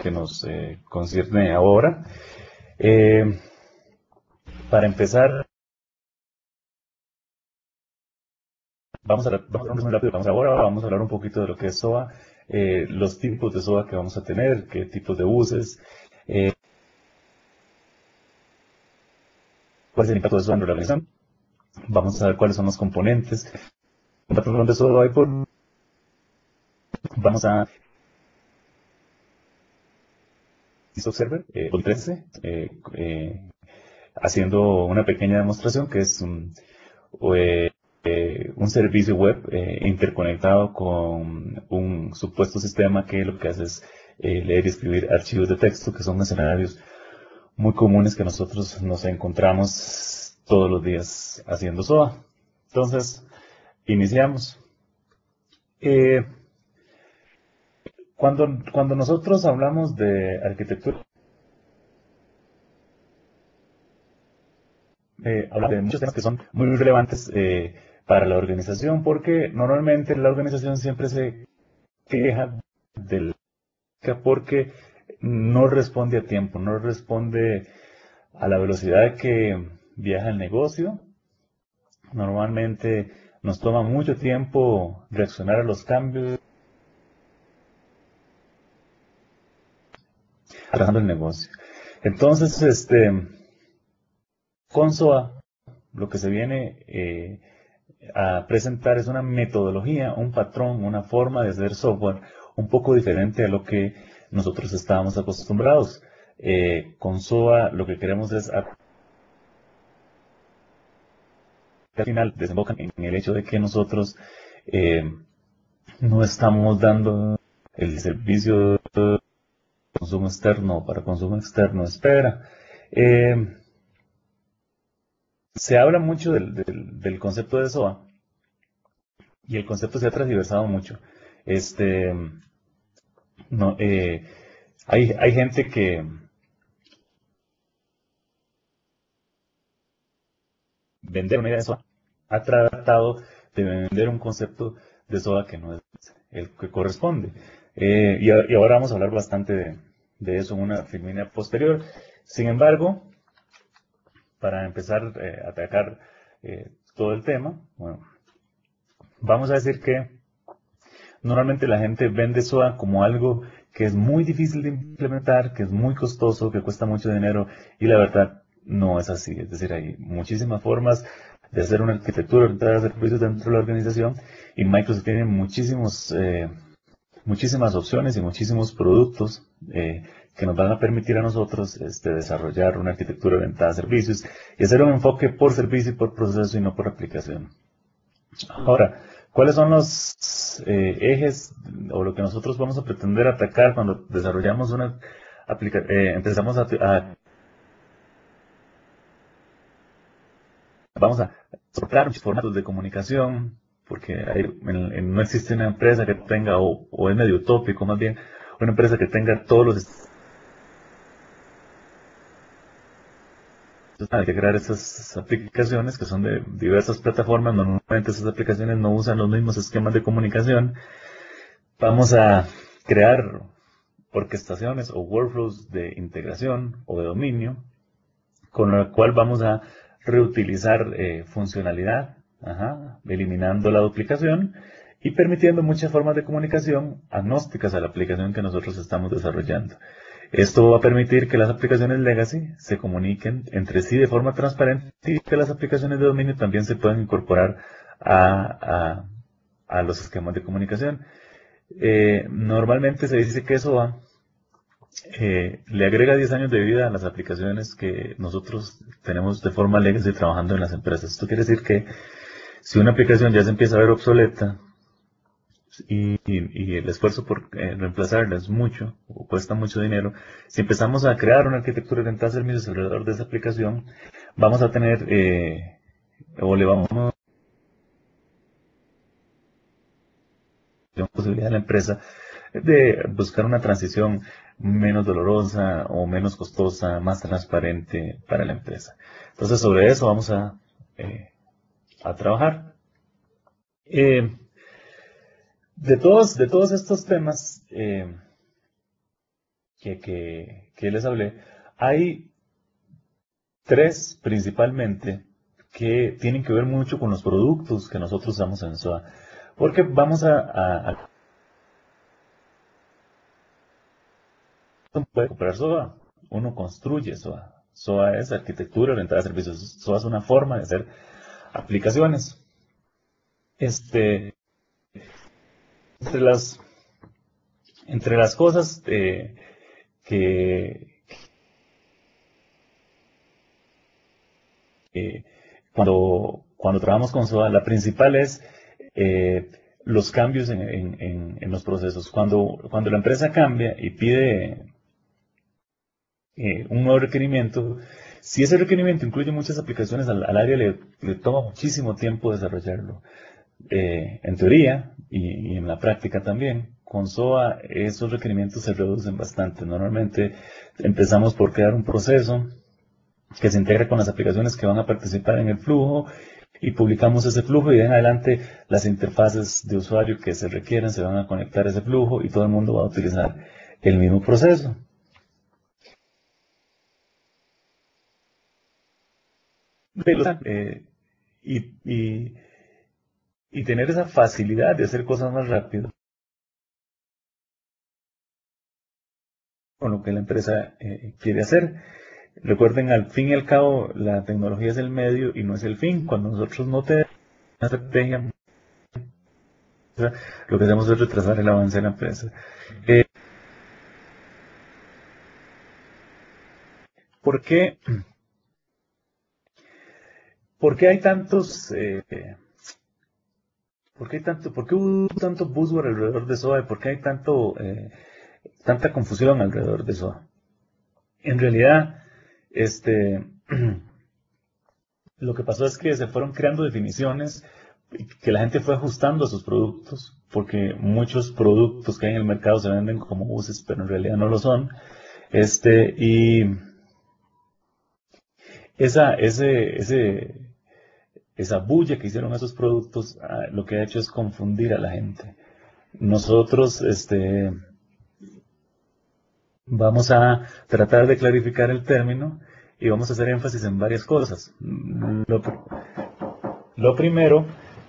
que nos concierne ahora. Eh, para empezar, vamos a hablar un resumen rápido. Vamos a hablar un poquito de lo que es SOA, los tipos de SOA que vamos a tener, qué tipos de buses, cuál es el impacto de SOA en la organización. Vamos a ver cuáles son los componentes. Un patrón de SOA hay por. Vamos a Server, 13, haciendo una pequeña demostración que es un servicio web interconectado con un supuesto sistema que lo que hace es leer y escribir archivos de texto, que son escenarios muy comunes que nosotros nos encontramos todos los días haciendo SOA. Entonces, iniciamos. Cuando nosotros hablamos de arquitectura, hablamos de muchos temas que son muy relevantes para la organización, porque normalmente la organización siempre se queja del porque no responde a tiempo, no responde a la velocidad que viaja el negocio. Normalmente nos toma mucho tiempo reaccionar a los cambios, atrasando el negocio. Entonces, con SOA, lo que se viene a presentar es una metodología, un patrón, una forma de hacer software un poco diferente a lo que nosotros estábamos acostumbrados. Con SOA lo que queremos es al final desembocan en el hecho de que nosotros no estamos dando el servicio de consumo externo para consumo externo. Espera. Se habla mucho del concepto de SOA y el concepto se ha transversado mucho. No, hay gente que vender una idea de SOA ha tratado de vender un concepto de SOA que no es el que corresponde. Y ahora vamos a hablar bastante de eso en una filmina posterior. Sin embargo, para empezar a atacar todo el tema, bueno, vamos a decir que normalmente la gente vende SOA como algo que es muy difícil de implementar, que es muy costoso, que cuesta mucho dinero, y la verdad no es así. Es decir, hay muchísimas formas de hacer una arquitectura orientada a servicios dentro de la organización, y Microsoft tiene muchísimas opciones y muchísimos productos que nos van a permitir a nosotros desarrollar una arquitectura orientada a servicios y hacer un enfoque por servicio y por proceso y no por aplicación. Ahora, ¿cuáles son los ejes o lo que nosotros vamos a pretender atacar cuando desarrollamos una aplicación? Vamos a soportar muchos formatos de comunicación, porque no existe una empresa que tenga, o es medio utópico más bien, una empresa que tenga todos los. Hay que crear estas aplicaciones que son de diversas plataformas. Normalmente esas aplicaciones no usan los mismos esquemas de comunicación. Vamos a crear orquestaciones o workflows de integración o de dominio, con lo cual vamos a reutilizar funcionalidad, eliminando la duplicación y permitiendo muchas formas de comunicación agnósticas a la aplicación que nosotros estamos desarrollando. Esto va a permitir que las aplicaciones legacy se comuniquen entre sí de forma transparente y que las aplicaciones de dominio también se puedan incorporar a los esquemas de comunicación. Normalmente se dice que eso le agrega 10 años de vida a las aplicaciones que nosotros tenemos de forma legacy trabajando en las empresas. Esto quiere decir que si una aplicación ya se empieza a ver obsoleta y el esfuerzo por reemplazarla es mucho o cuesta mucho dinero, si empezamos a crear una arquitectura orientada a servicios alrededor de esa aplicación, vamos a tener o le vamos a dar posibilidad a la empresa de buscar una transición menos dolorosa o menos costosa, más transparente para la empresa. Entonces, sobre eso vamos a trabajar. De todos estos temas, que les hablé, hay tres principalmente que tienen que ver mucho con los productos que nosotros usamos en SOA. Porque vamos a uno puede comprar SOA, uno construye SOA. SOA es arquitectura orientada a servicios. SOA es una forma de hacer aplicaciones. Este, entre las, entre las cosas que, que cuando trabajamos con SOA, la principal es eh, los cambios en los procesos. Cuando la empresa cambia y pide un nuevo requerimiento, si ese requerimiento incluye muchas aplicaciones, al área le toma muchísimo tiempo desarrollarlo. En teoría y en la práctica también, con SOA esos requerimientos se reducen bastante. Normalmente empezamos por crear un proceso que se integra con las aplicaciones que van a participar en el flujo y publicamos ese flujo y de en adelante las interfaces de usuario que se requieran se van a conectar a ese flujo y todo el mundo va a utilizar el mismo proceso. Eh, y, y, y tener esa facilidad de hacer cosas más rápido con lo que la empresa quiere hacer. Recuerden, al fin y al cabo, la tecnología es el medio y no es el fin. Cuando nosotros no tenemos una estrategia, lo que hacemos es retrasar el avance de la empresa. Eh, ¿Por qué, por qué hay tantos, por qué hubo tanto buzzword alrededor de SOA? ¿Por qué hay tanta confusión alrededor de SOA? En realidad, este, lo que pasó es que se fueron creando definiciones que la gente fue ajustando a sus productos, porque muchos productos que hay en el mercado se venden como buses, pero en realidad no lo son. Y esa, ese, ese, esa bulla que hicieron esos productos, lo que ha hecho es confundir a la gente. Nosotros, vamos a tratar de clarificar el término y vamos a hacer énfasis en varias cosas. Lo primero,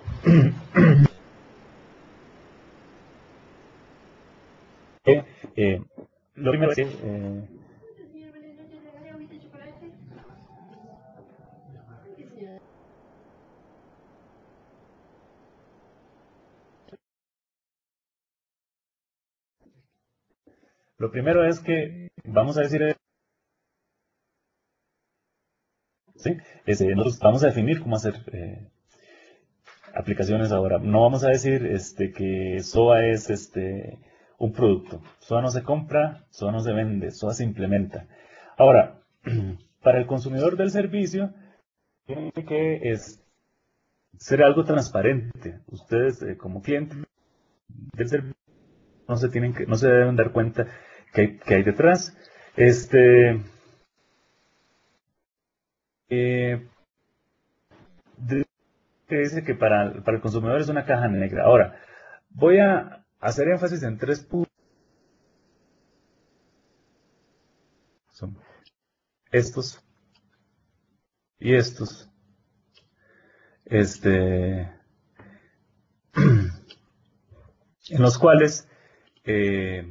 eh, lo primero es que, lo primero es que vamos a decir, ¿sí? Nosotros vamos a definir cómo hacer aplicaciones ahora. No vamos a decir que SOA es un producto. SOA no se compra, SOA no se vende, SOA se implementa. Ahora, para el consumidor del servicio, tiene que ser algo transparente. Ustedes, como clientes del servicio, no se deben dar cuenta que hay detrás. Eh, que dice que para el consumidor es una caja negra. Ahora, voy a hacer énfasis en tres puntos. Son estos y estos. Este, en los cuales eh,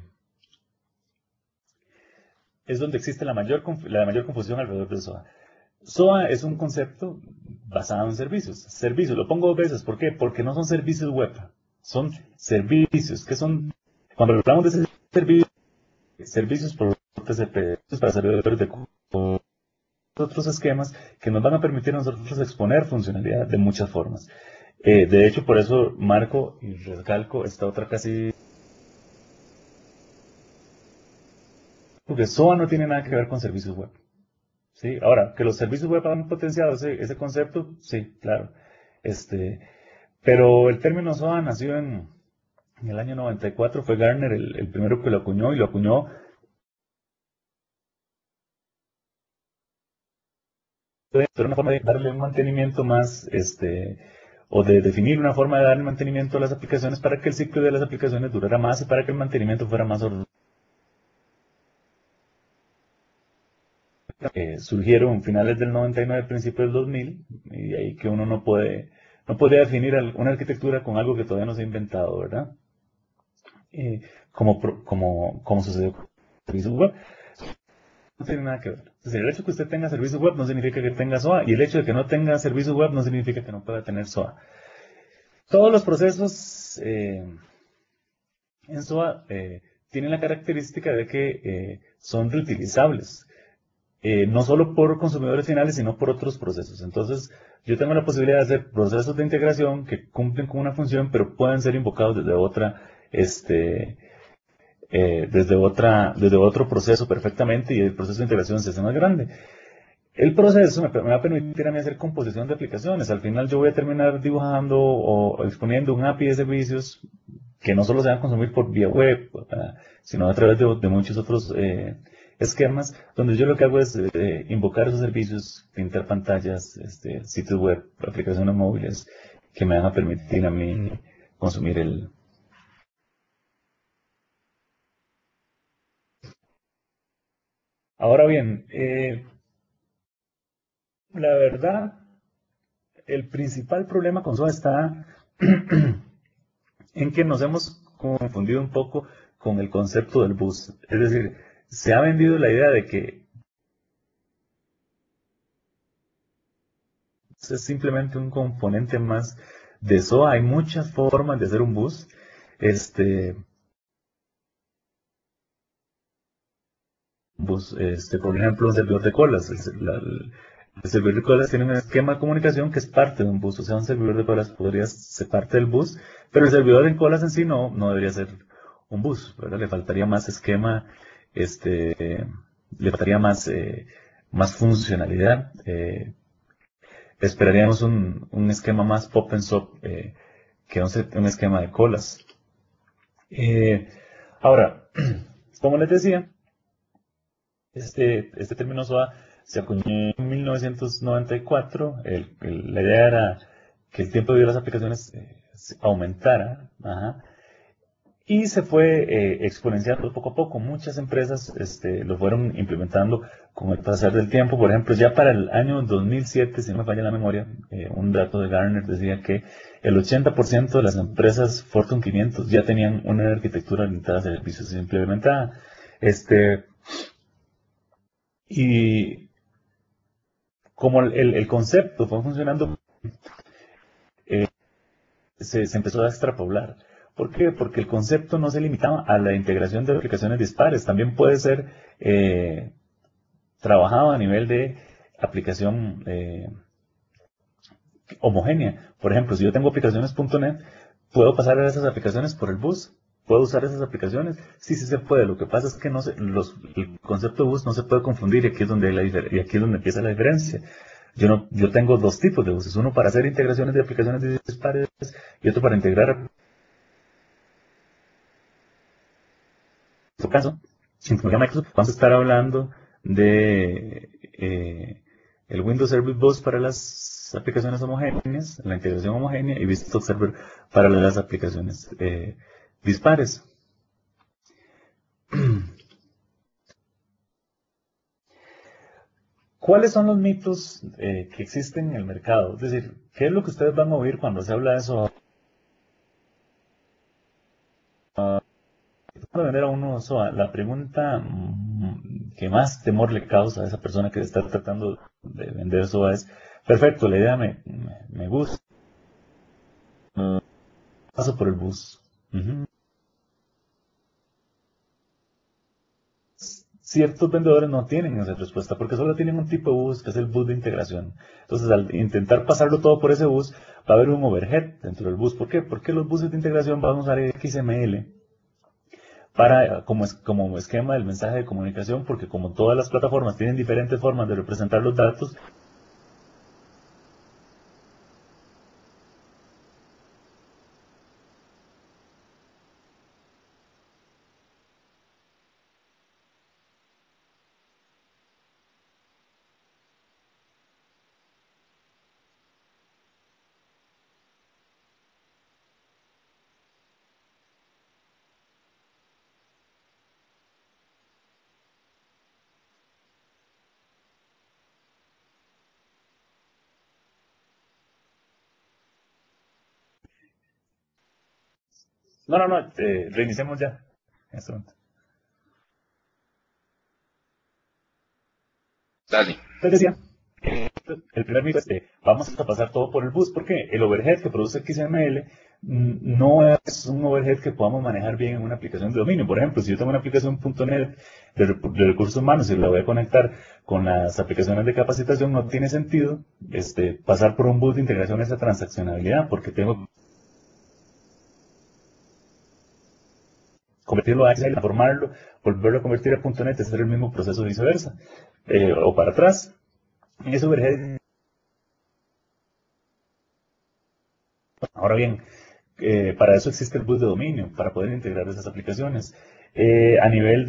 es donde existe la mayor confusión alrededor de SOA. SOA es un concepto basado en servicios. Servicios, lo pongo dos veces. ¿Por qué? Porque no son servicios web. Son servicios. ¿Qué son? Cuando hablamos de servicios por TCP, para servidores de otros esquemas que nos van a permitir a nosotros exponer funcionalidad de muchas formas. De hecho, por eso marco y recalco esta otra casi... Porque SOA no tiene nada que ver con servicios web. ¿Sí? Ahora, que los servicios web han potenciado ese concepto, sí, claro. Este, pero el término SOA nació en el año 94, fue Gartner el primero que lo acuñó y lo acuñó pero una forma de darle un mantenimiento más, o de definir una forma de darle mantenimiento a las aplicaciones para que el ciclo de las aplicaciones durara más y para que el mantenimiento fuera más ordenado. surgieron finales del 99, principios del 2000, y de ahí que uno no podría definir una arquitectura con algo que todavía no se ha inventado, ¿verdad? Como sucedió con servicios web. No tiene nada que ver. Entonces, el hecho de que usted tenga servicios web no significa que tenga SOA, y el hecho de que no tenga servicios web no significa que no pueda tener SOA. Todos los procesos en SOA tienen la característica de que son reutilizables. No solo por consumidores finales, sino por otros procesos. Entonces, yo tengo la posibilidad de hacer procesos de integración que cumplen con una función, pero pueden ser invocados desde desde otro proceso perfectamente, y el proceso de integración se hace más grande. El proceso me va a permitir a mí hacer composición de aplicaciones. Al final yo voy a terminar dibujando o exponiendo un API de servicios que no solo se van a consumir por vía web, sino a través de muchos otros esquemas, donde yo lo que hago es invocar esos servicios, pintar pantallas, sitios web, aplicaciones móviles, que me van a permitir a mí consumir el... Ahora bien, la verdad, el principal problema con SOA está en que nos hemos confundido un poco con el concepto del bus. Es decir, se ha vendido la idea de que es simplemente un componente más de SOA. Hay muchas formas de hacer un bus. Este, por ejemplo, un servidor de colas. El servidor de colas tiene un esquema de comunicación que es parte de un bus. O sea, un servidor de colas podría ser parte del bus, pero el servidor de colas en sí no debería ser un bus, ¿verdad? Le faltaría más esquema, este, le faltaría más funcionalidad. Esperaríamos un esquema más pop and SOP que un esquema de colas. Ahora, como les decía, este término SOA se acuñó en 1994. La idea era que el tiempo de vida de las aplicaciones aumentara. Ajá, y se fue exponenciando poco a poco. Muchas empresas lo fueron implementando con el pasar del tiempo. Por ejemplo, ya para el año 2007, si no me falla la memoria, un dato de Gartner decía que el 80% de las empresas Fortune 500 ya tenían una arquitectura orientada a servicios implementada. Este, y como el concepto fue funcionando, eh, se empezó a extrapolar. ¿Por qué? Porque el concepto no se limitaba a la integración de aplicaciones dispares, también puede ser trabajado a nivel de aplicación homogénea. Por ejemplo, si yo tengo aplicaciones.net, puedo pasar a esas aplicaciones por el bus. ¿Puedo usar esas aplicaciones? Sí, sí se puede. Lo que pasa es que el concepto de bus no se puede confundir, y aquí es donde y aquí es donde empieza la diferencia. Yo tengo dos tipos de buses, uno para hacer integraciones de aplicaciones dispares y otro para integrar. En tu caso, en tecnología Microsoft, vamos a estar hablando de el Windows Service Bus para las aplicaciones homogéneas, la integración homogénea, y VSTOck Server para las aplicaciones dispares. ¿Cuáles son los mitos que existen en el mercado? Es decir, ¿qué es lo que ustedes van a oír cuando se habla de eso? Para vender a uno SOA, la pregunta que más temor le causa a esa persona que está tratando de vender SOA es: perfecto, la idea me gusta, paso por el bus. Ujú. Ciertos vendedores no tienen esa respuesta porque solo tienen un tipo de bus, que es el bus de integración. Entonces, al intentar pasarlo todo por ese bus, va a haber un overhead dentro del bus. ¿Por qué? Porque los buses de integración van a usar XML como esquema del mensaje de comunicación, porque como todas las plataformas tienen diferentes formas de representar los datos, No, reiniciemos ya. En este momento. Dale. Entonces decía, el primer mito es, vamos a pasar todo por el bus, porque el overhead que produce XML no es un overhead que podamos manejar bien en una aplicación de dominio. Por ejemplo, si yo tengo una aplicación .NET de recursos humanos y la voy a conectar con las aplicaciones de capacitación, no tiene sentido pasar por un bus de integración esa transaccionalidad, porque tengo que convertirlo a Excel, transformarlo, volverlo a convertir a .NET, hacer el mismo proceso viceversa, o para atrás. Ese overhead. Ahora bien, para eso existe el bus de dominio, para poder integrar esas aplicaciones. A nivel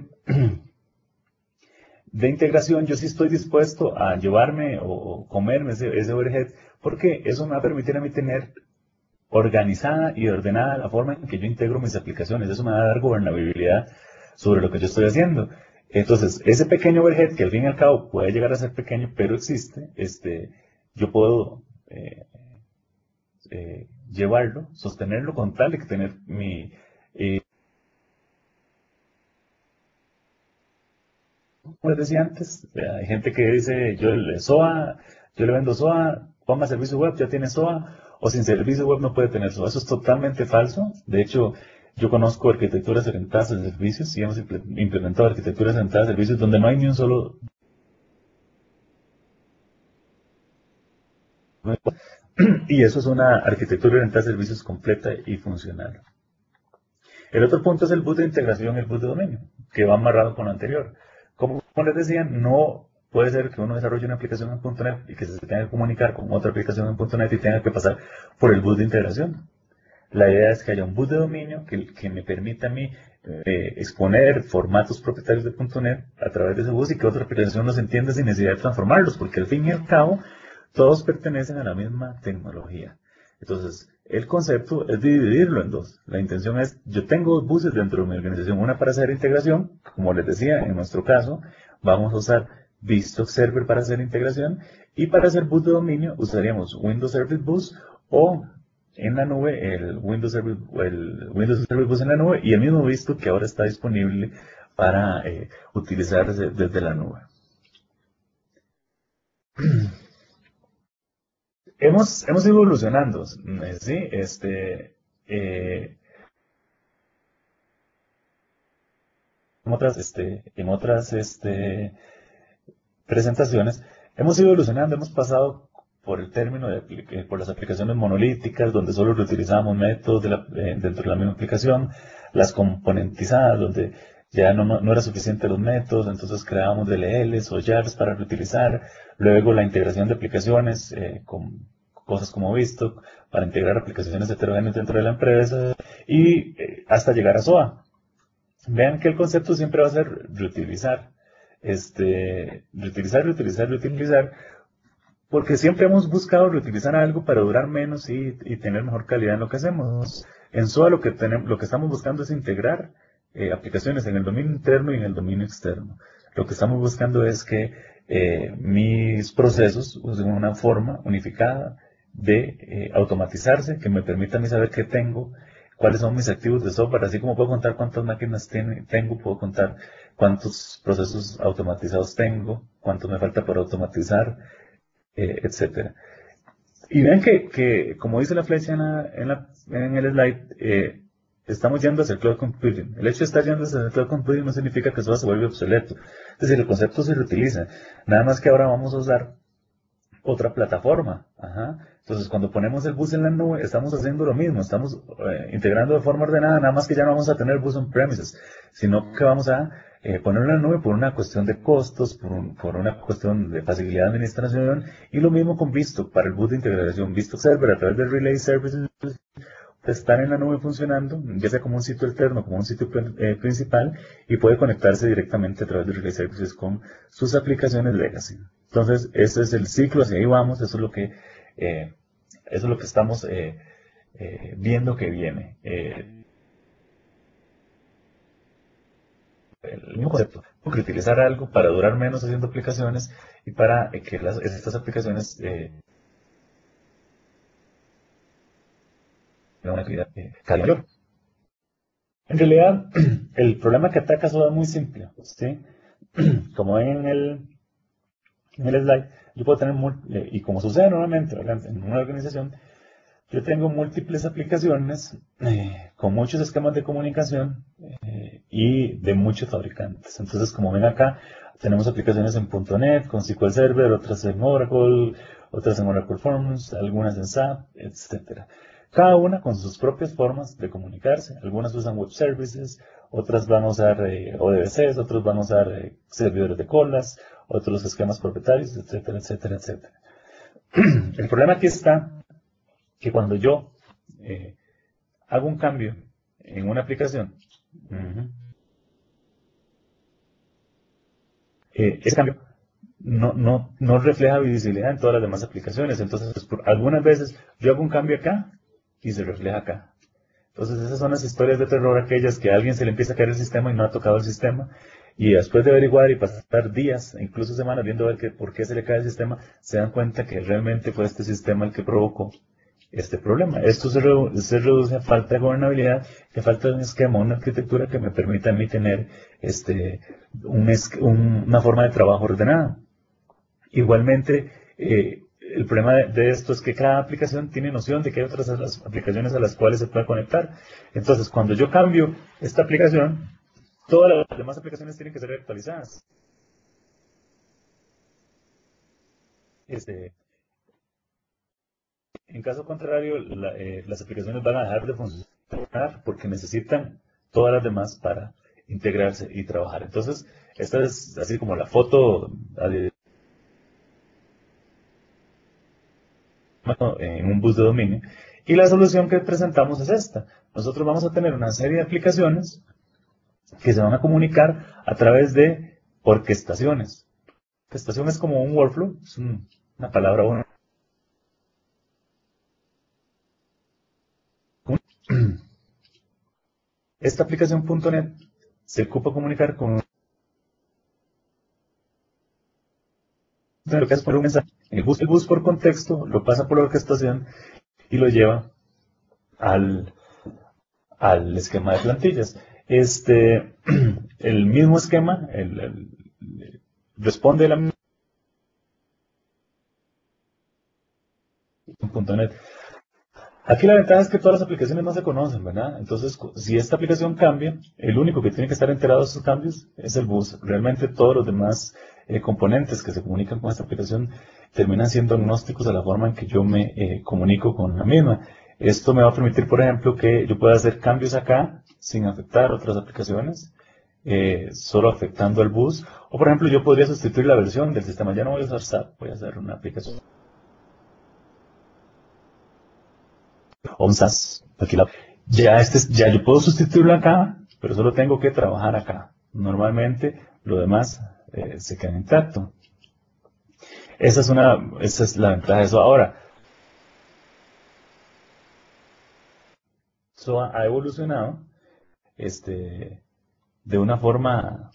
de integración, yo sí estoy dispuesto a llevarme o comerme ese overhead, porque eso me va a permitir a mí tener organizada y ordenada la forma en que yo integro mis aplicaciones. Eso me va a dar gobernabilidad sobre lo que yo estoy haciendo. Entonces, ese pequeño overhead, que al fin y al cabo puede llegar a ser pequeño, pero existe, yo puedo llevarlo, sostenerlo con tal de que tener mi... como les decía antes, hay gente que dice, yo le vendo SOA, ponga servicio web, ya tiene SOA, o sin servicio web no puede tener SOA. Eso es totalmente falso. De hecho, yo conozco arquitecturas orientadas a servicios y hemos implementado arquitecturas orientadas a servicios donde no hay ni un solo... Y eso es una arquitectura orientada a servicios completa y funcional. El otro punto es el bus de integración y el bus de dominio, que va amarrado con lo anterior. Como les decía, no puede ser que uno desarrolle una aplicación en .NET y que se tenga que comunicar con otra aplicación en .NET y tenga que pasar por el bus de integración. La idea es que haya un bus de dominio que me permita a mí exponer formatos propietarios de .NET a través de ese bus y que otra aplicación los entienda sin necesidad de transformarlos, porque al fin y al cabo todos pertenecen a la misma tecnología. Entonces, el concepto es dividirlo en dos. La intención es, yo tengo dos buses dentro de mi organización, una para hacer integración, como les decía, en nuestro caso, vamos a usar VStock Server para hacer integración, y para hacer bus de dominio usaríamos Windows Service Bus o en la nube el Windows Service Bus en la nube y el mismo VStock que ahora está disponible para utilizar desde la nube. Hemos ido evolucionando, ¿sí? En otras presentaciones, hemos ido evolucionando, hemos pasado por el término por las aplicaciones monolíticas, donde solo reutilizamos métodos dentro de la misma aplicación, las componentizadas, donde ya no era suficiente los métodos, entonces creábamos DLLs o jars para reutilizar, luego la integración de aplicaciones con cosas como visto, para integrar aplicaciones heterogéneas dentro de la empresa, y hasta llegar a SOA. Vean que el concepto siempre va a ser reutilizar. Reutilizar, porque siempre hemos buscado reutilizar algo para durar menos y tener mejor calidad en lo que hacemos. En SOA lo que estamos buscando es integrar aplicaciones en el dominio interno y en el dominio externo. Lo que estamos buscando es que mis procesos usen una forma unificada de automatizarse, que me permita a mí saber qué tengo, cuáles son mis activos de software, así como puedo contar cuántas máquinas tengo, puedo contar cuántos procesos automatizados tengo, cuánto me falta por automatizar, etcétera. Y vean que, como dice la flecha en el slide, estamos yendo hacia el cloud computing. El hecho de estar yendo hacia el cloud computing no significa que eso se vuelve obsoleto. Es decir, el concepto se reutiliza. Nada más que ahora vamos a usar otra plataforma. Ajá. Entonces, cuando ponemos el bus en la nube, estamos haciendo lo mismo, estamos integrando de forma ordenada, nada más que ya no vamos a tener bus on-premises, sino que vamos a ponerlo en la nube por una cuestión de costos, por una cuestión de facilidad de administración, y lo mismo con VStock, para el bus de integración. VStock Server a través del Relay Services están en la nube funcionando, ya sea como un sitio alterno, como un sitio principal, y puede conectarse directamente a través de Relay Services con sus aplicaciones legacy. Entonces, ese es el ciclo, hacia ahí vamos, eso es lo que estamos viendo que viene. El mismo concepto, utilizar algo para durar menos haciendo aplicaciones y para que estas aplicaciones tengan una calidad cada mayor. En realidad, el problema que ataca SOA es muy simple, ¿sí? Como ven en el slide, yo puedo tener, y como sucede normalmente, ¿verdad? En una organización, yo tengo múltiples aplicaciones con muchos esquemas de comunicación y de muchos fabricantes. Entonces, como ven acá, tenemos aplicaciones en .NET, con SQL Server, otras en Oracle Forms, algunas en SAP, etc. Cada una con sus propias formas de comunicarse. Algunas usan web services, otras van a usar ODBCs, otros van a usar servidores de colas, otros esquemas propietarios, etcétera, etcétera, etcétera. El problema aquí está que cuando yo hago un cambio en una aplicación, ese cambio no refleja visibilidad en todas las demás aplicaciones. Entonces, algunas veces yo hago un cambio acá y se refleja acá. Entonces, esas son las historias de terror, aquellas que a alguien se le empieza a caer el sistema y no ha tocado el sistema. Y después de averiguar y pasar días, incluso semanas, viendo a ver por qué se le cae el sistema, se dan cuenta que realmente fue este sistema el que provocó este problema. Esto se reduce a falta de gobernabilidad, que falta de un esquema, una arquitectura que me permita a mí tener una forma de trabajo ordenada. Igualmente, el problema de esto es que cada aplicación tiene noción de que hay otras aplicaciones a las cuales se puede conectar. Entonces, cuando yo cambio esta aplicación, todas las demás aplicaciones tienen que ser actualizadas. En caso contrario, las aplicaciones van a dejar de funcionar porque necesitan todas las demás para integrarse y trabajar. Entonces, esta es así como la foto en un bus de dominio. Y la solución que presentamos es esta. Nosotros vamos a tener una serie de aplicaciones que se van a comunicar a través de orquestaciones. Orquestación es como un workflow, es una palabra buena. Esta aplicación .NET se ocupa comunicar con lo que es por un mensaje. El bus por contexto lo pasa por la orquestación y lo lleva al esquema de plantillas. El mismo esquema responde a la misma .NET. Aquí la ventaja es que todas las aplicaciones no se conocen, ¿verdad? Entonces, si esta aplicación cambia, el único que tiene que estar enterado de estos cambios es el bus. Realmente todos los demás componentes que se comunican con esta aplicación terminan siendo agnósticos a la forma en que yo me comunico con la misma. Esto me va a permitir, por ejemplo, que yo pueda hacer cambios acá sin afectar otras aplicaciones, solo afectando al bus. O, por ejemplo, yo podría sustituir la versión del sistema. Ya no voy a usar SAP, voy a hacer una aplicación o un SAS. Aquí ya yo puedo sustituirlo acá, pero solo tengo que trabajar acá. Normalmente lo demás se queda intacto. Esa es la ventaja de eso. Ahora, eso ha evolucionado de una forma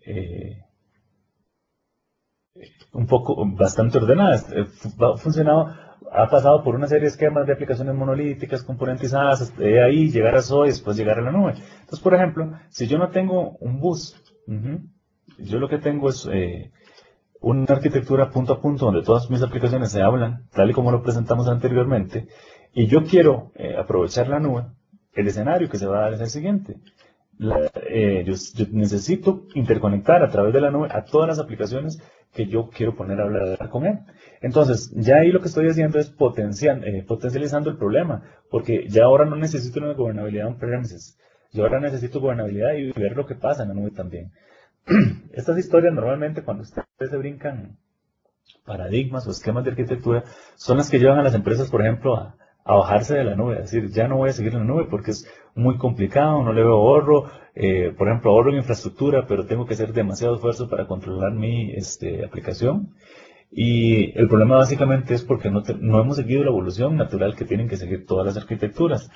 un poco bastante ordenada. Ha funcionado, ha pasado por una serie de esquemas de aplicaciones monolíticas, componentizadas, de ahí llegar a SOA y después llegar a la nube. Entonces, por ejemplo, si yo no tengo un bus, yo lo que tengo es una arquitectura punto a punto donde todas mis aplicaciones se hablan, tal y como lo presentamos anteriormente, y yo quiero aprovechar la nube. El escenario que se va a dar es el siguiente. Yo necesito interconectar a través de la nube a todas las aplicaciones que yo quiero poner a hablar con él. Entonces, ya ahí lo que estoy haciendo es potencializando el problema, porque ya ahora no necesito una gobernabilidad on-premises. Yo ahora necesito gobernabilidad y ver lo que pasa en la nube también. Estas historias normalmente cuando ustedes se brincan paradigmas o esquemas de arquitectura son las que llevan a las empresas, por ejemplo, a bajarse de la nube, es decir, ya no voy a seguir en la nube porque es muy complicado, no le veo ahorro, por ejemplo, ahorro en infraestructura, pero tengo que hacer demasiado esfuerzo para controlar mi aplicación. Y el problema básicamente es porque no hemos seguido la evolución natural que tienen que seguir todas las arquitecturas.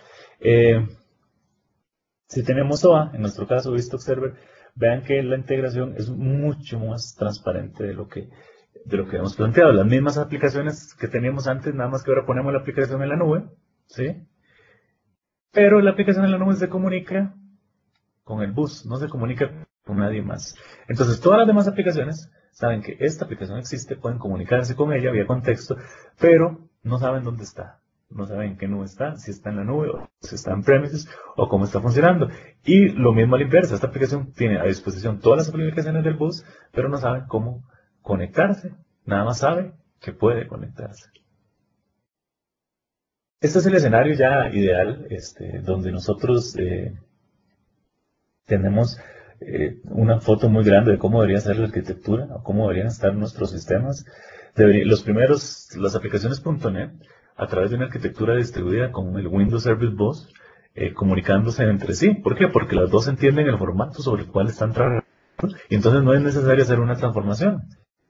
Si tenemos OA, en nuestro caso Vistock Server, vean que la integración es mucho más transparente de lo que hemos planteado. Las mismas aplicaciones que teníamos antes, nada más que ahora ponemos la aplicación en la nube, ¿sí? Pero la aplicación en la nube se comunica con el bus, no se comunica con nadie más. Entonces, todas las demás aplicaciones saben que esta aplicación existe, pueden comunicarse con ella vía contexto, pero no saben dónde está. No saben en qué nube está, si está en la nube, o si está en premises, o cómo está funcionando. Y lo mismo a la inversa, esta aplicación tiene a disposición todas las aplicaciones del bus, pero no saben cómo conectarse. Nada más sabe que puede conectarse. Este es el escenario ya ideal, donde nosotros tenemos una foto muy grande de cómo debería ser la arquitectura, o cómo deberían estar nuestros sistemas. Las aplicaciones .NET, a través de una arquitectura distribuida con el Windows Service Bus, comunicándose entre sí. ¿Por qué? Porque las dos entienden el formato sobre el cual están trabajando, y entonces no es necesario hacer una transformación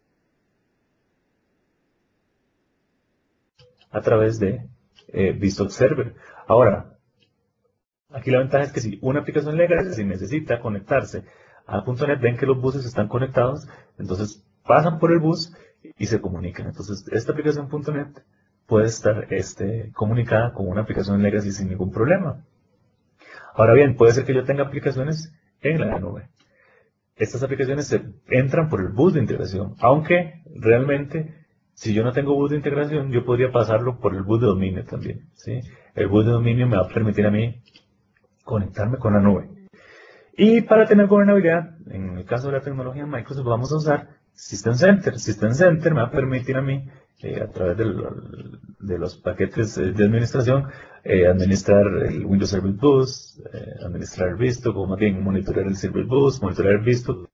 a través de VSTOC Server. Ahora, aquí la ventaja es que si una aplicación legacy necesita conectarse a .NET, ven que los buses están conectados, entonces pasan por el bus y se comunican. Entonces, esta aplicación .NET puede estar comunicada con una aplicación legacy sin ningún problema. Ahora bien, puede ser que yo tenga aplicaciones en la nube. Estas aplicaciones entran por el bus de integración, aunque realmente, si yo no tengo bus de integración, yo podría pasarlo por el bus de dominio también, ¿sí? El bus de dominio me va a permitir a mí conectarme con la nube. Y para tener gobernabilidad, en el caso de la tecnología Microsoft, vamos a usar System Center. System Center me va a permitir a mí, a través de los paquetes de administración, administrar el Windows Service Bus, administrar el VSTOC, o más bien monitorear el Service Bus, monitorear el VSTOC.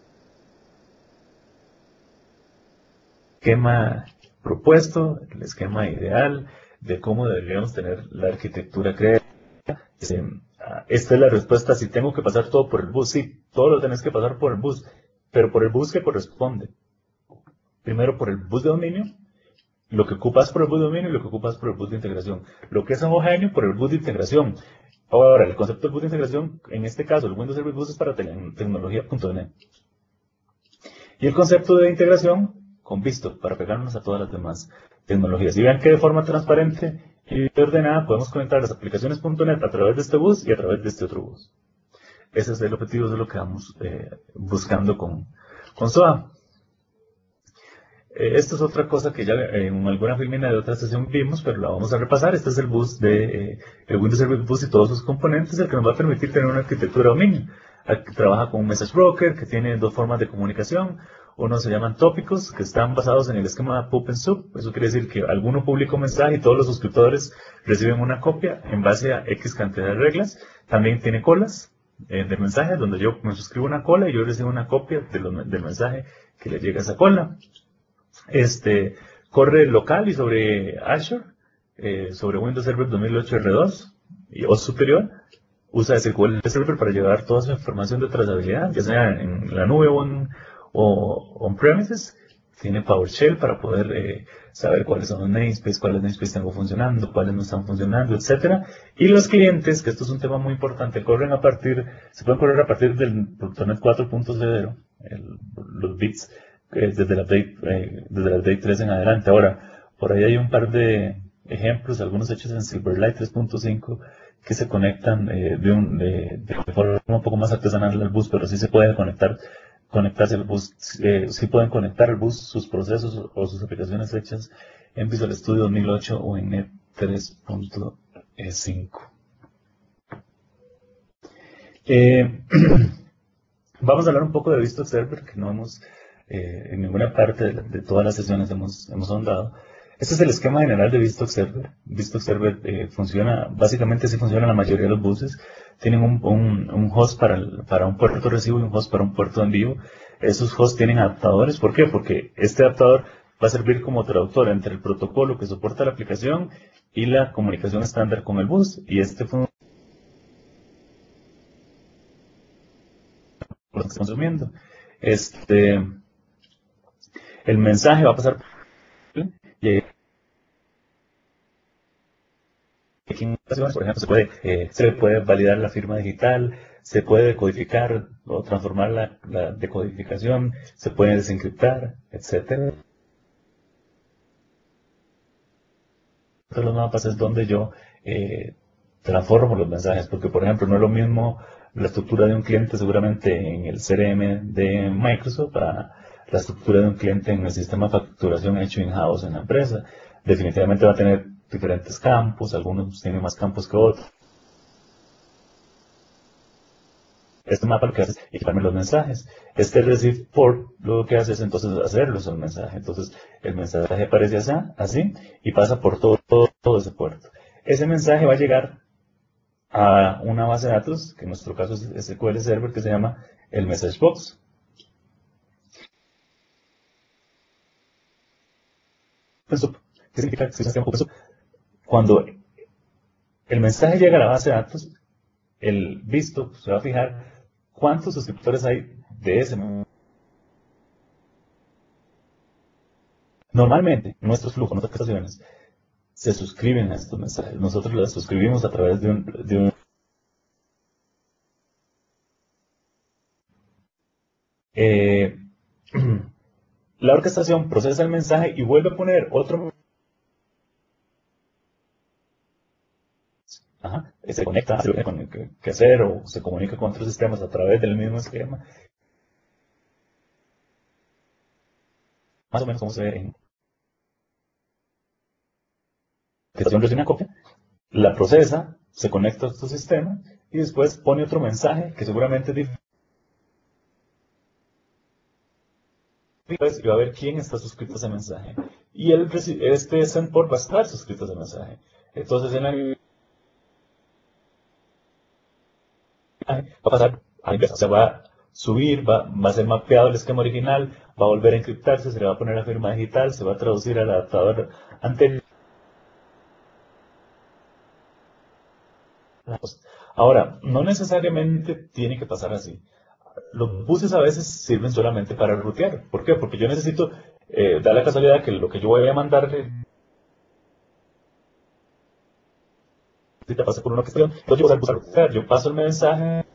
Esquema propuesto, el esquema ideal de cómo deberíamos tener la arquitectura creada. Esta es la respuesta: si tengo que pasar todo por el bus. Sí, todo lo tenés que pasar por el bus, pero por el bus que corresponde. Primero por el bus de dominio, lo que ocupas por el bus de dominio y lo que ocupas por el bus de integración. Lo que es homogéneo por el bus de integración. Ahora, el concepto del bus de integración, en este caso, el Windows Service Bus es para tecnología.NET. Y el concepto de integración con VSTOC, para pegarnos a todas las demás tecnologías. Y vean que de forma transparente y ordenada podemos conectar las aplicaciones .NET a través de este bus y a través de este otro bus. Ese es el objetivo, de lo que vamos buscando con SOA. Esto es otra cosa que ya en alguna filmina de otra sesión vimos, pero la vamos a repasar. Este es el bus de el Windows Service Bus y todos sus componentes, el que nos va a permitir tener una arquitectura dominio. Trabaja con un message broker que tiene dos formas de comunicación. Uno se llaman tópicos, que están basados en el esquema pub and sub. Eso quiere decir que alguno publica un mensaje y todos los suscriptores reciben una copia en base a X cantidad de reglas. También tiene colas de mensajes, donde yo me suscribo una cola y yo recibo una copia del mensaje que le llega a esa cola. Corre local y sobre Azure, sobre Windows Server 2008 R2 o superior. Usa SQL Server para llevar toda su información de trazabilidad, ya sea en la nube o on-premises. Tiene PowerShell para poder saber cuáles son los namespaces, cuáles namespaces tengo funcionando, cuáles no están funcionando, etc. Y los clientes, que esto es un tema muy importante, se pueden correr a partir del .NET 4.0, los bits, desde el update 3 en adelante. Ahora, por ahí hay un par de ejemplos, algunos hechos en Silverlight 3.5, que se conectan de forma un poco más artesanal al bus, pero sí se puede conectarse al bus, sí pueden conectar al bus sus procesos o sus aplicaciones hechas en Visual Studio 2008 o en NET 3.5. Vamos a hablar un poco de VSTOC Server, que no hemos en ninguna parte de todas las sesiones hemos ahondado. Este es el esquema general de VSTOC Server. VSTOC Server funciona, básicamente sí funciona en la mayoría de los buses. Tienen un host para un puerto recibo y un host para un puerto de envío. Esos hosts tienen adaptadores. ¿Por qué? Porque este adaptador va a servir como traductor entre el protocolo que soporta la aplicación y la comunicación estándar con el bus. Y funciona lo que estamos consumiendo. El mensaje va a pasar y aquí en ocasiones, por ejemplo, se puede validar la firma digital, se puede decodificar o transformar la decodificación, se puede desencriptar, etc. Los mapas es donde yo transformo los mensajes, porque por ejemplo no es lo mismo la estructura de un cliente seguramente en el CRM de Microsoft a la estructura de un cliente en el sistema de facturación hecho in-house en la empresa. Definitivamente va a tener diferentes campos, algunos tienen más campos que otros. Este mapa lo que hace es equiparme los mensajes. Este receive port lo que hace es entonces hacerlos al mensaje. Entonces el mensaje aparece así y pasa por todo ese puerto. Ese mensaje va a llegar a una base de datos, que en nuestro caso es SQL Server, que se llama el Message Box. ¿Qué significa que se llama open soup? Cuando el mensaje llega a la base de datos, el visto se va a fijar cuántos suscriptores hay de ese. Normalmente, nuestros flujos, nuestras prestaciones, se suscriben a estos mensajes. Nosotros los suscribimos a través de un la orquestación procesa el mensaje y vuelve a poner otro. Se conecta, se tiene con que hacer o se comunica con otros sistemas a través del mismo esquema. Más o menos como se ve en la orquestación recibe una copia, la procesa, se conecta a estos sistemas y después pone otro mensaje que seguramente es diferente. Y va a ver quién está suscrito a ese mensaje. Y este sendport va a estar suscrito a ese mensaje. Entonces en la va a pasar a la inversa, o sea, va a subir, va a ser mapeado el esquema original, va a volver a encriptarse, se le va a poner la firma digital, se va a traducir al adaptador anterior. Ahora, no necesariamente tiene que pasar así. Los buses a veces sirven solamente para rutear. ¿Por qué? Porque yo necesito, da la casualidad que lo que yo voy a mandarle pasa por una cuestión, entonces yo voy a usar el bus a rutear, yo paso el mensaje.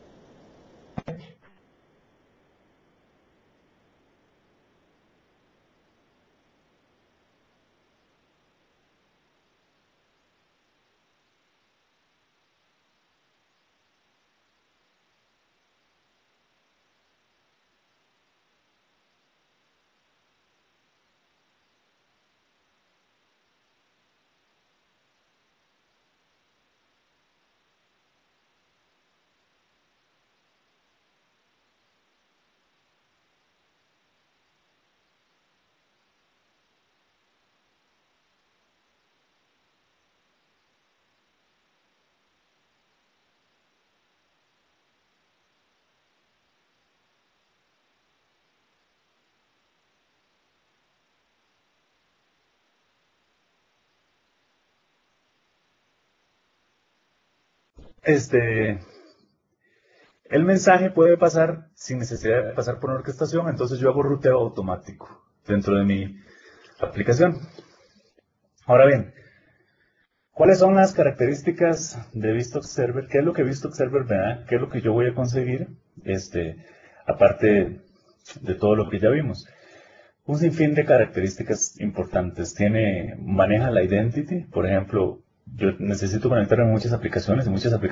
El mensaje puede pasar sin necesidad de pasar por una orquestación, entonces yo hago ruteo automático dentro de mi aplicación. Ahora bien, ¿cuáles son las características de VSTOC Server? ¿Qué es lo que VSTOC Server me da? ¿Qué es lo que yo voy a conseguir? Aparte de todo lo que ya vimos. Un sinfín de características importantes. Maneja la identity, por ejemplo, yo necesito conectarme a muchas aplicaciones.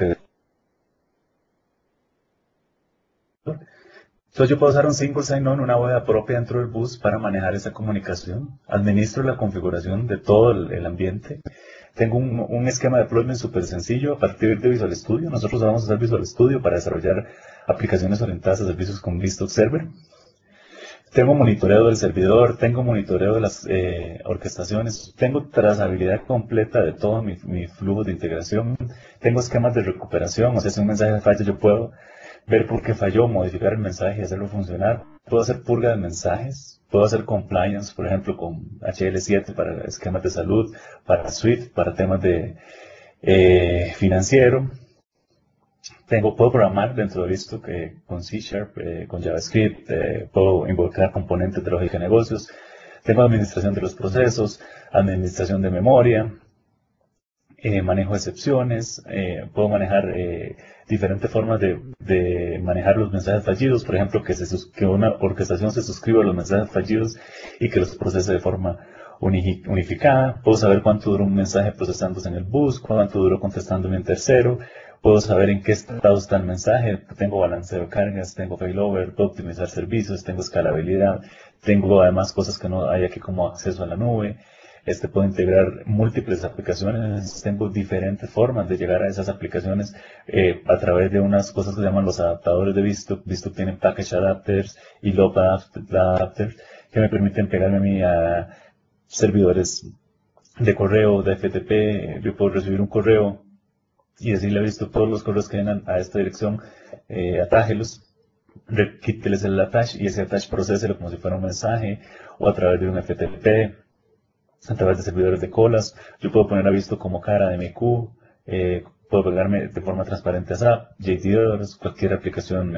Entonces yo puedo usar un single sign-on, una bóveda propia dentro del bus para manejar esa comunicación. Administro la configuración de todo el ambiente. Tengo un esquema de deployment súper sencillo a partir de Visual Studio. Nosotros vamos a usar Visual Studio para desarrollar aplicaciones orientadas a servicios con VSTOC Server. Tengo monitoreo del servidor, tengo monitoreo de las orquestaciones, tengo trazabilidad completa de todo mi flujo de integración, tengo esquemas de recuperación, o sea, si un mensaje falla yo puedo ver por qué falló, modificar el mensaje y hacerlo funcionar. Puedo hacer purga de mensajes, puedo hacer compliance, por ejemplo, con HL7 para esquemas de salud, para Swift, para temas de financiero. Puedo programar dentro de esto con C#, con JavaScript, puedo involucrar componentes de lógica de negocios, tengo administración de los procesos, administración de memoria, manejo de excepciones, puedo manejar diferentes formas de manejar los mensajes fallidos, por ejemplo, que una orquestación se suscriba a los mensajes fallidos y que los procese de forma unificada. Puedo saber cuánto duró un mensaje procesándose en el bus, cuánto duró contestándome en tercero, puedo saber en qué estado está el mensaje, tengo balanceo de cargas, tengo failover, puedo optimizar servicios, tengo escalabilidad, tengo además cosas que no hay aquí como acceso a la nube. Puedo integrar múltiples aplicaciones, tengo diferentes formas de llegar a esas aplicaciones a través de unas cosas que se llaman los adaptadores de VSTOC. VSTOC tiene package adapters y load adapters que me permiten pegarme a mí a servidores de correo, de FTP. Yo puedo recibir un correo y decirle a VSTOC todos los correos que vengan a esta dirección, atájelos, quíteles el attach y ese attach procéselo como si fuera un mensaje o a través de un FTP. A través de servidores de colas, yo puedo poner a VSTOC como cara de MQ, puedo pegarme de forma transparente a SAP, JTORs, cualquier aplicación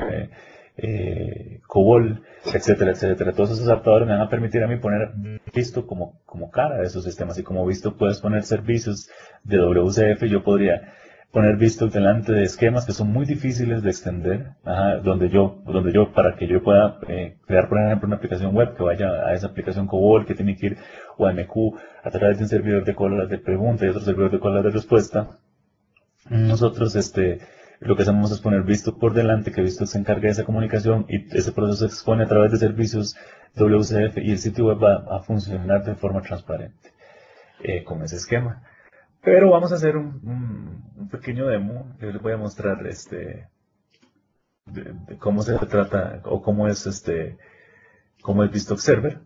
COBOL, etcétera, etcétera. Todos esos adaptadores me van a permitir a mí poner VSTOC como cara de esos sistemas. Y como VSTOC puedes poner servicios de WCF, yo podría poner VSTOC delante de esquemas que son muy difíciles de extender, donde yo, para que yo pueda crear, por ejemplo, una aplicación web que vaya a esa aplicación COBOL que tiene que ir o a MQ a través de un servidor de colas de pregunta y otro servidor de colas de respuesta. Nosotros, lo que hacemos es poner VSTOC por delante, que VSTOC se encargue de esa comunicación y ese proceso se expone a través de servicios WCF y el sitio web va a funcionar de forma transparente con ese esquema. Pero vamos a hacer un pequeño demo. Yo les voy a mostrar de cómo se trata o cómo es VSTOC Server.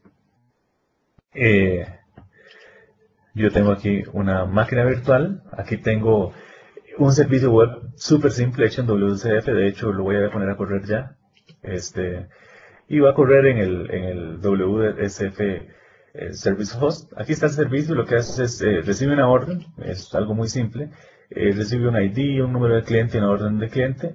Yo tengo aquí una máquina virtual. Aquí tengo un servicio web súper simple hecho en WCF. De hecho, lo voy a poner a correr ya. Y va a correr en el WCF Service Host. Aquí está el servicio, lo que hace es recibe una orden, es algo muy simple, recibe un ID, un número de cliente y una orden de cliente,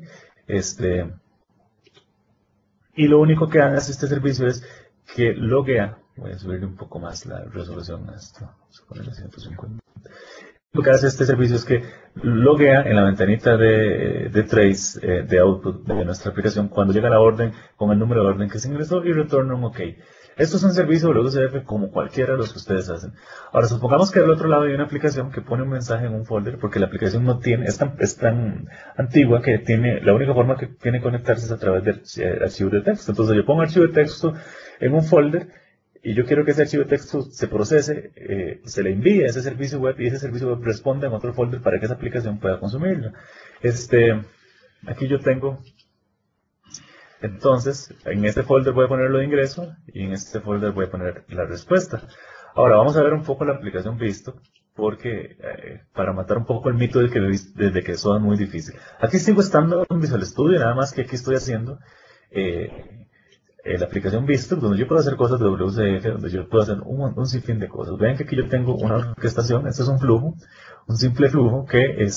y lo único que hace este servicio es que loguea. Voy a subirle un poco más la resolución a esto, vamos a ponerle 150. Lo que hace este servicio es que loguea en la ventanita de trace de output de nuestra aplicación cuando llega la orden con el número de orden que se ingresó y retorna un OK. Esto es un servicio WCF como cualquiera de los que ustedes hacen. Ahora, supongamos que del otro lado hay una aplicación que pone un mensaje en un folder porque la aplicación no tiene, es tan antigua que la única forma que tiene que conectarse es a través de archivos de texto. Entonces yo pongo archivo de texto en un folder y yo quiero que ese archivo de texto se procese, se le envíe a ese servicio web y ese servicio web responde en otro folder para que esa aplicación pueda consumirlo. Aquí yo tengo, entonces, en este folder voy a poner lo de ingreso y en este folder voy a poner la respuesta. Ahora vamos a ver un poco la aplicación VSTOC porque para matar un poco el mito desde que eso es muy difícil. Aquí sigo estando en Visual Studio, nada más que aquí estoy haciendo la aplicación VSTOC, donde yo puedo hacer cosas de WCF, donde yo puedo hacer un sinfín de cosas. Vean que aquí yo tengo una orquestación, este es un flujo, un simple flujo que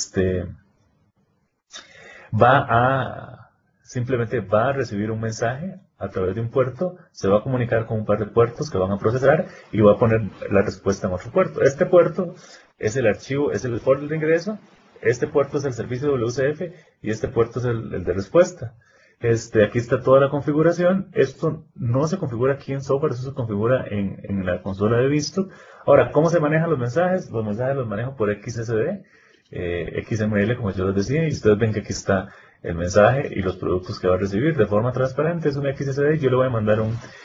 simplemente va a recibir un mensaje a través de un puerto, se va a comunicar con un par de puertos que van a procesar y va a poner la respuesta en otro puerto. Este puerto es el archivo, es el folder de ingreso, este puerto es el servicio WCF y este puerto es el de respuesta. Aquí está toda la configuración. Esto no se configura aquí en software, eso se configura en la consola de VSTOC. Ahora, ¿cómo se manejan los mensajes? Los mensajes los manejo por XSD, XML, como yo les decía, y ustedes ven que aquí está el mensaje y los productos que va a recibir de forma transparente. Es un XSD y yo le voy a mandar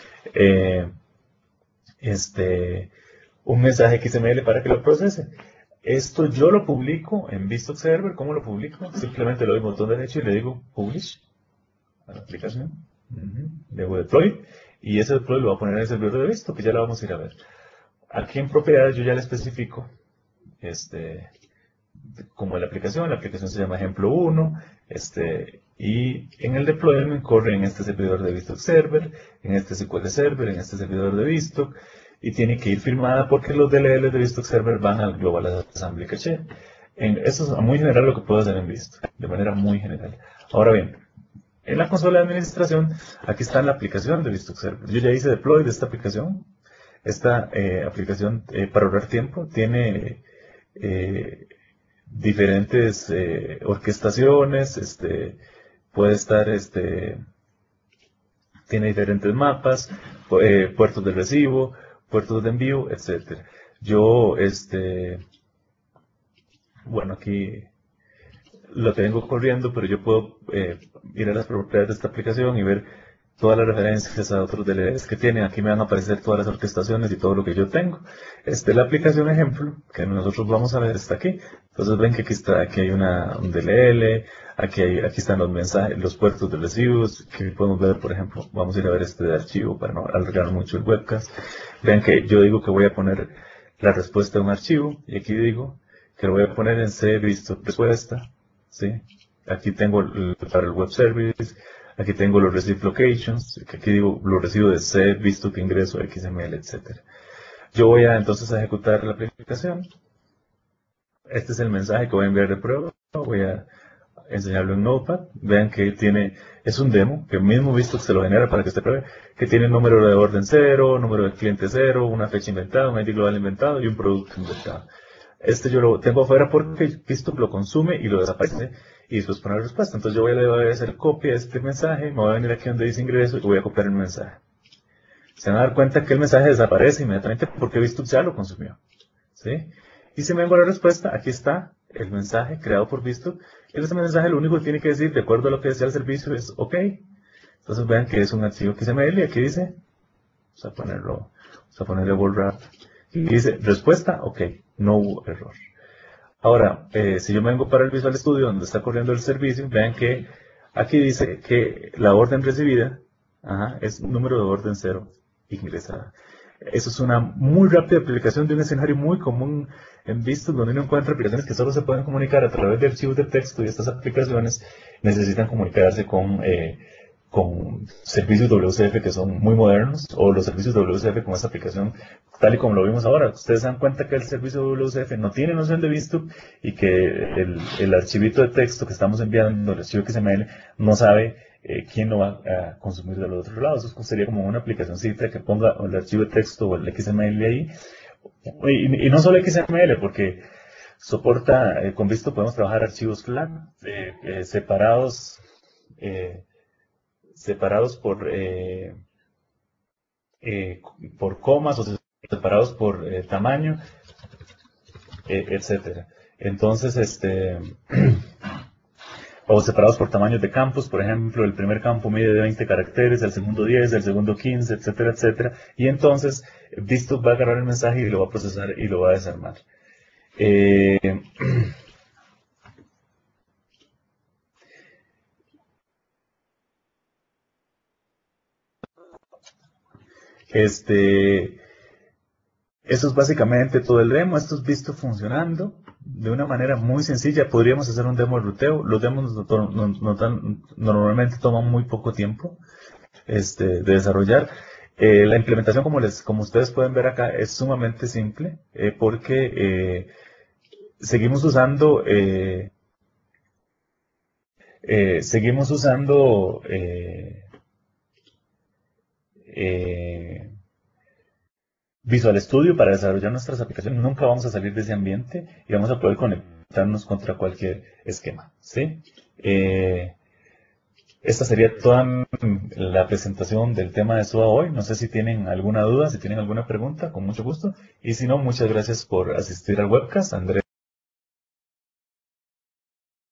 un mensaje XML para que lo procese. Esto yo lo publico en VSTOC Server. ¿Cómo lo publico? Simplemente le doy botón derecho y le digo Publish a la aplicación. Le hago Deploy y ese Deploy lo voy a poner en el servidor de VSTOC, que ya lo vamos a ir a ver. Aquí en propiedades yo ya le especifico como la aplicación se llama ejemplo 1, y en el deployment corre en este servidor de VSTOC Server, en este SQL Server, en este servidor de VSTOC, y tiene que ir firmada porque los DLL de VSTOC Server van al Global Assembly Cache. Eso es muy general lo que puedo hacer en VSTOC, de manera muy general. Ahora bien, en la consola de administración, aquí está la aplicación de VSTOC Server. Yo ya hice deploy de esta aplicación. Esta aplicación, para ahorrar tiempo, tiene diferentes orquestaciones, puede estar, tiene diferentes mapas, puertos de recibo, puertos de envío, etcétera. Yo, bueno, aquí lo tengo corriendo, pero yo puedo ir a las propiedades de esta aplicación y ver todas las referencias a otros DLLs que tienen. Aquí me van a aparecer todas las orquestaciones y todo lo que yo tengo. La aplicación ejemplo que nosotros vamos a ver está aquí. Entonces ven que aquí hay un DLL, aquí están los mensajes, los puertos de recibos, que podemos ver, por ejemplo, vamos a ir a ver este de archivo para no alargar mucho el webcast. Vean que yo digo que voy a poner la respuesta de un archivo, y aquí digo que lo voy a poner en C visto respuesta, ¿sí? Aquí tengo para el web service, aquí tengo los receive locations, que aquí digo lo recibo de C visto que ingreso XML, etcétera. Yo voy a entonces a ejecutar la aplicación. Este es el mensaje que voy a enviar de prueba. Voy a enseñarlo en Notepad. Vean que es un demo, que mismo visto que se lo genera para que usted pruebe, que tiene número de orden 0, número de cliente 0, una fecha inventada, un ID global inventado y un producto inventado. Yo lo tengo afuera porque visto lo consume y lo desaparece y después pone la respuesta. Entonces yo voy a hacer copia de este mensaje, me voy a venir aquí donde dice ingreso y voy a copiar el mensaje. Se van a dar cuenta que el mensaje desaparece inmediatamente porque visto ya lo consumió, ¿sí? Y si me vengo a la respuesta, aquí está el mensaje creado por visto. Y este mensaje lo único que tiene que decir, de acuerdo a lo que desea el servicio, es OK. Entonces vean que es un archivo XML y aquí dice, vamos a ponerle word wrap. Y dice, respuesta, OK, no hubo error. Ahora, si yo me vengo para el Visual Studio, donde está corriendo el servicio, vean que aquí dice que la orden recibida es número de orden 0 ingresada. Eso es una muy rápida aplicación de un escenario muy común en Visto, donde uno encuentra aplicaciones que solo se pueden comunicar a través de archivos de texto, y estas aplicaciones necesitan comunicarse con servicios WCF que son muy modernos, o los servicios WCF con esta aplicación tal y como lo vimos ahora. Ustedes se dan cuenta que el servicio WCF no tiene noción de Visto y que el archivito de texto que estamos enviando, el archivo XML, no sabe quién lo va a consumir del otro lado. Eso sería como una aplicacióncita que ponga el archivo de texto o el XML ahí. Y no solo XML, porque soporta, con Visto podemos trabajar archivos FLAC separados por comas o separados por tamaño, etcétera. Entonces, o separados por tamaños de campos. Por ejemplo, el primer campo mide de 20 caracteres, el segundo 10, el segundo 15, etcétera, etcétera. Y entonces, Visto va a agarrar el mensaje y lo va a procesar y lo va a desarmar. Eso es básicamente todo el demo. Esto es Visto funcionando de una manera muy sencilla. Podríamos hacer un demo de ruteo. Los demos normalmente toman muy poco tiempo de desarrollar. La implementación, como ustedes pueden ver acá, es sumamente simple porque seguimos usando Visual Studio para desarrollar nuestras aplicaciones. Nunca vamos a salir de ese ambiente y vamos a poder conectarnos contra cualquier esquema, ¿sí? Esta sería toda la presentación del tema de SOA hoy. No sé si tienen alguna duda, si tienen alguna pregunta, con mucho gusto. Y si no, muchas gracias por asistir al webcast. Andrés.